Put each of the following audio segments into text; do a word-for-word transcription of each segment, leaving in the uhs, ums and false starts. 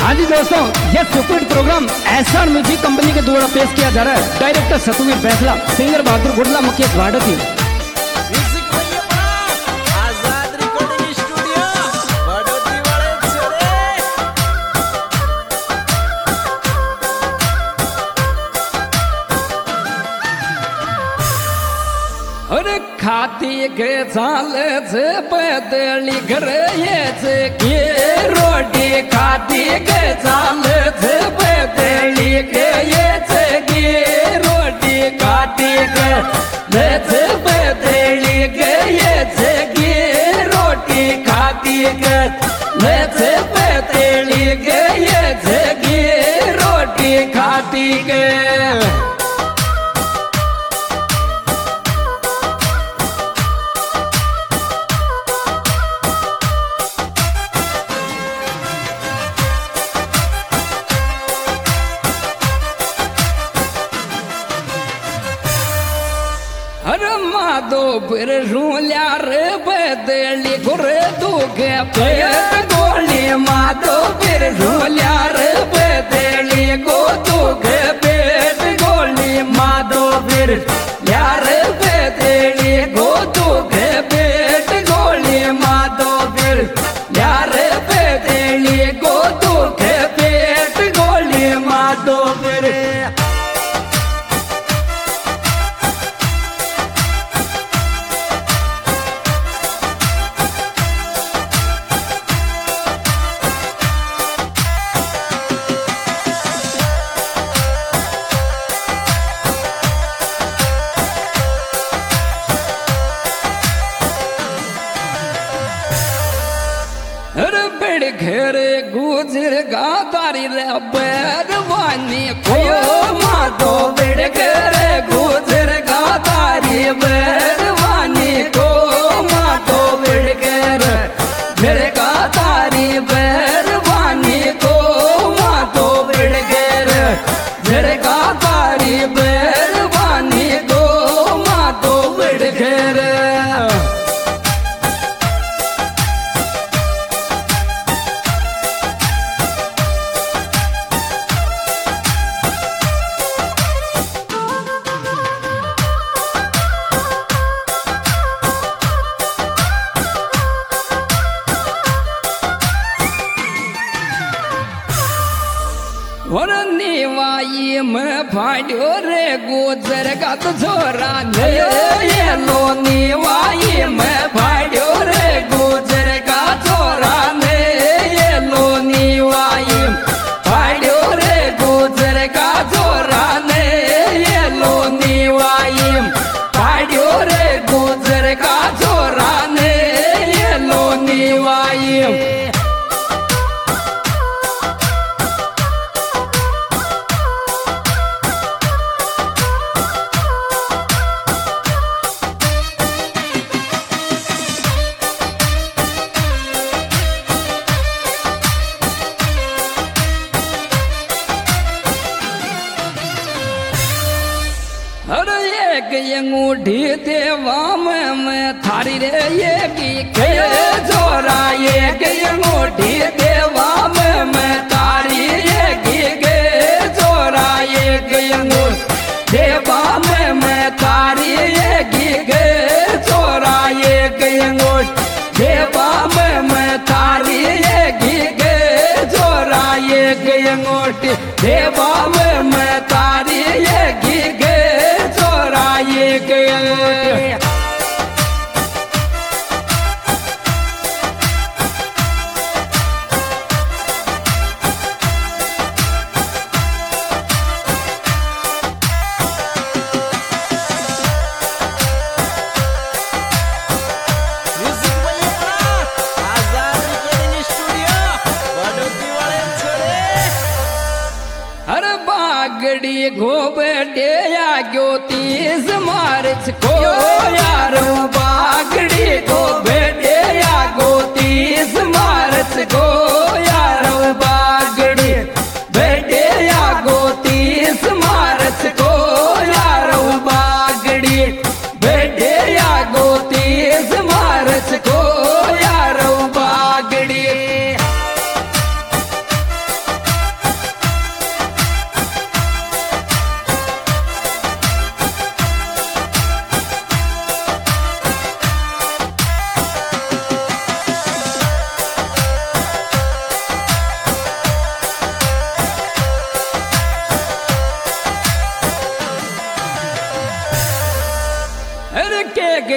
हाँ जी दोस्तों, यह super program SR music company के द्वारा पेश किया जा रहा है। डायरेक्टर सतुवीर फैसला, सिंगर बहादुर गुडला, मुकेश भाड़ती। अरे खाती के साल से पैदली घरे से के रोटी खाती के साल से पैदली के ये से के रोटी खाती के ले से पैदली के ये से के रोटी खाती के ले से पैदली के ये से के रोटी खाती के। अरे माधो फिर रूलिया रे बदली गुरे दूगे पेट गोली माधो फिर रूलिया रे बदली गो दूगे पेट गोली माधो फिर यार बदली गो दूगे पेट गोली माधो फिर यार बदली गो दूगे पेट गोली माधो फिर। अरे बड़ घेरे गुजर गातारी रे बैरवानी को माधो बड़ घेरे गुजर गातारी बैरवानी को माधो बड़ घेरे मेरे गातारी बैरवानी को माधो बड़ घेरे मेरे गातारी बैरवानी को माधो बड़ घेरे। और निवाई में फाड़ो रे गुजर का तो छोरा ये लो निवाई में फाड़ो रे गुजर का छोरा ने ये लो निवाई फाड़ो रे गुजर का छोरा ने ये लो निवाई फाड़ो रे गुजर का छोरा ने ये लो निवाई। अरे एक अंगूठी देवा में मैं थारी रे ये की के जोरा एक अंगूठी देवा में मैं तारी ये की के जोरा एक अंगूठी देवा में मैं तारी ये की के जोरा एक अंगूठी देवा में मैं तारी ये की के जोरा एक अंगूठी देवा में मैं तारी ये की के ये गया। अरे बागड़ी घोबटे या ज्योतिष मार्च को यारो बागड़ी घोबटे या ज्योतिष मार्च को यारो बागड़ी बेटे या ज्योतिष मार्च को यारो बागड़ी बेटे या ज्योतिष मार्च को यारो बागड़ी।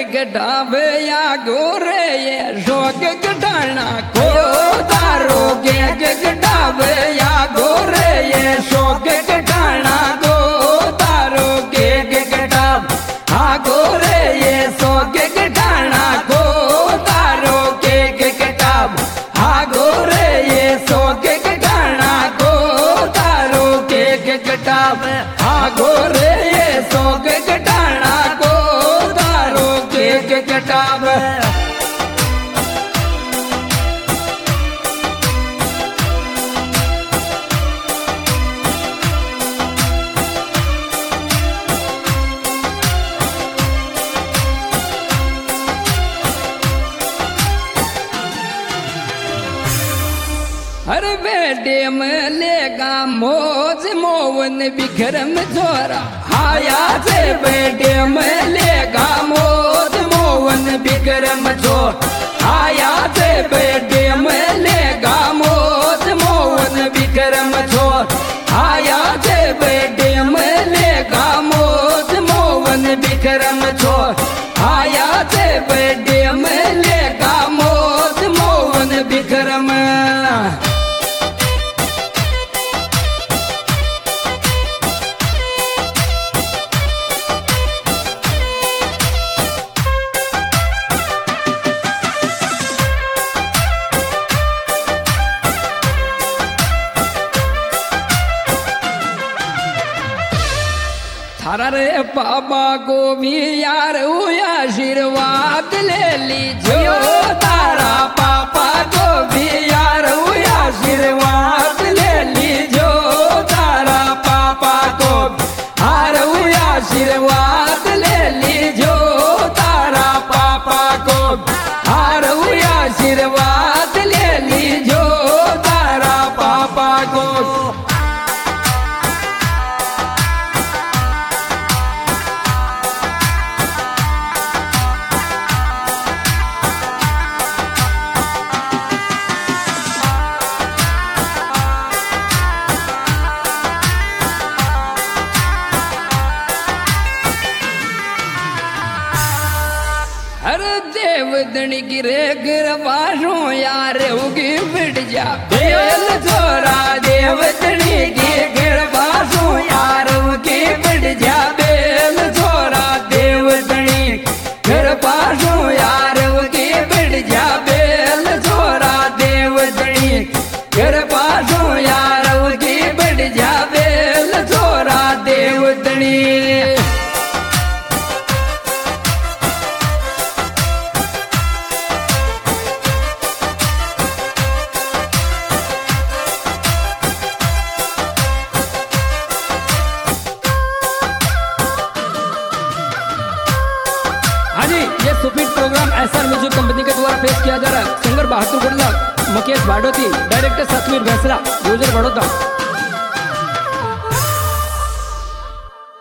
गढ़ावे या गोरे ये शोक गढ़ाना को तारो के गढ़ावे या गोरे ये शोक गढ़ाना को तारो के गढ़ाव हा गोरे ये शोक गढ़ाना को तारो के गढ़ाव हा गोरे ये शोक गढ़ाना को तारो के गढ़ाव हा गोरे ये शोक गढ़ाना को तारो के गढ़ाव। हर बेटे में लेगा मोज मोवन बिखरम छोरा हाया से बेटे में लेगा मोज मोवन बिखरम छोर हाया से बेटे में लेगा मोज मोवन बिखरम छोर हाया से बेटे में लेगा मोज मोवन बिखरम छोर हाया से बेटे में लेगा मोज मोवन बिखरम। थारा रे बाबा को भी यार आशीर्वाद ले लीजिए तारा पापा को भी यार आशीर्वाद ले लीजिए तारा पापा को हार आशीर्वाद ले लीजिए तारा पापा को हार आशीर्वाद ले लीजिए तारा पापा को। देवदनी गिरे गिरवाशो यार उगी बिट जा बेल छोरा देवदनी की गिरवाशो यार उगी बिट जा बेल छोरा देवदनी गिरवाशो यार उगी बिट जा बेल छोरा देवदनी गिरवाशो यार उगी बिट जा बेल छोरा देवदनी। ये सुपीट प्रोग्राम एसआर म्यूजिक कंपनी के द्वारा पेश किया जा रहा है। Singer Bahadur Gudla, Mukesh Bhadoti, director Satveer Bhainsra, user Baroda.